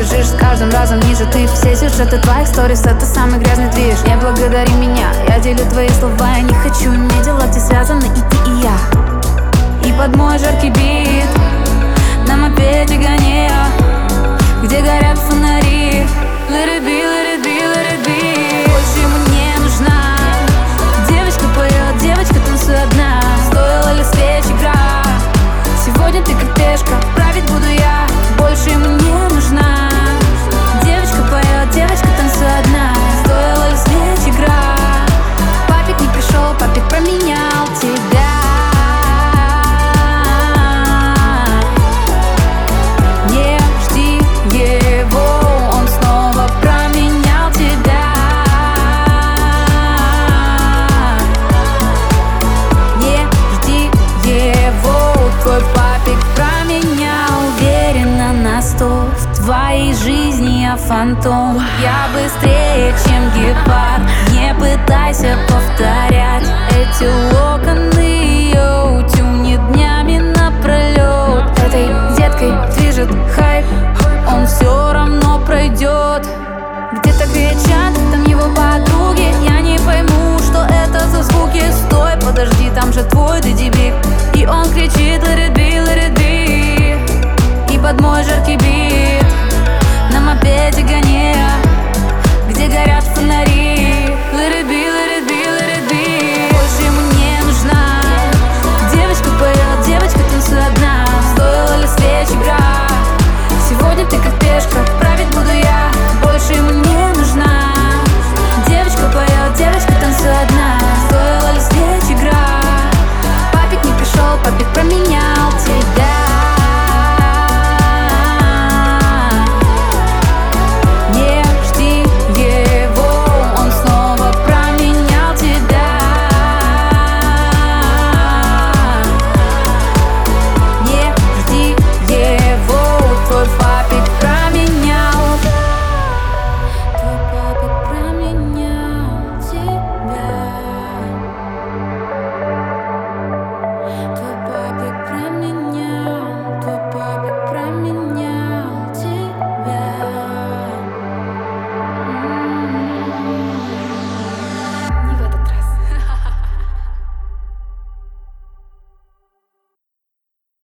бежишь с каждым разом ниже. Ты все сюжеты твоих сторис, это самый грязный движ. Не благодари меня, я делю твои слова. Я не хочу иметь дела, где связаны и ты, и я. И под мой жаркий бит на мопеде гоняя, где горят фонари. Let it be, let it be, let it be. Больше ему не нужна. Девочка поет, девочка танцует одна. Стоила ли свеч игра? Сегодня ты как пешка, править буду я. Больше ему не нужна. Девочка поет, девочка танцует одна. Стоила ли свеч игра? Папик не пришел, папик променял тебя. Не жди его, он снова променял тебя. Не жди его, твой папик променял. Уверена на 100, в твоей жизни я фантом. Я быстрее, чем гепард, не пытайся повторять эти локоны. Йоу, тюнит днями напролет. Этой деткой движет хайп, он все равно пройдет. Где-то кричат, там его подруги. Я не пойму, что это за звуки. Стой, подожди, там же твой ДДБ. И он кричит let it be, let it be. И под мой жаркий бит на мопеде гоняя, где горят фонари. Let it be, let it be, let it be. Больше ему не нужна. Девочка поет, девочка танцует одна. Стоила ли свеч игра? Сегодня ты как пешка, править буду я.